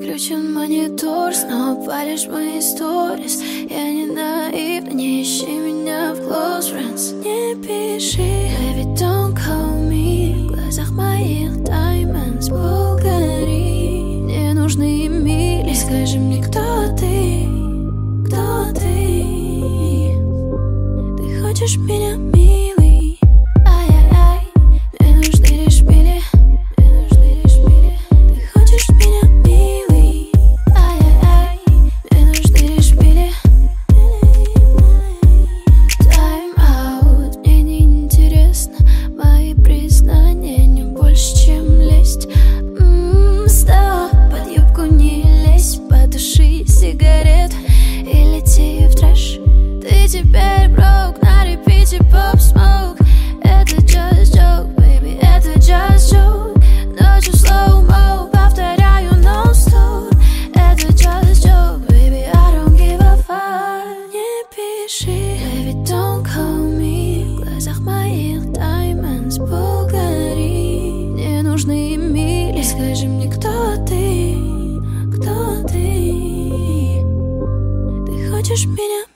Включен монитор, снова палишь мои сторис. Я не наивна, не ищи меня в close friends. Не пиши, baby, don't call me. В глазах моих diamonds Булгари. Мне нужны мили, скажи мне, кто ты? Кто ты? Ты хочешь меня, милый? Ай-яй-яй, мне нужны лишь мили. Мне нужны лишь мили. Ты хочешь меня, милый? Ай-яй-яй, мне нужны лишь мили. Time out, мне не интересно. Мои признания не больше, чем лесть. Стоп, под юбку не лезь. Потуши сигарет и лети в трэш. Ты теперь брок, на репите Pop Smoke. Это just joke, baby, это just joke. Ночью slow-mo, повторяю non-stop. Это just joke, baby, I don't give a fuck. Не пиши, baby, don't call me. В глазах моих diamonds Булгари. Мне нужны мили, скажи мне, кто ты? Кто ты? Ты хочешь меня?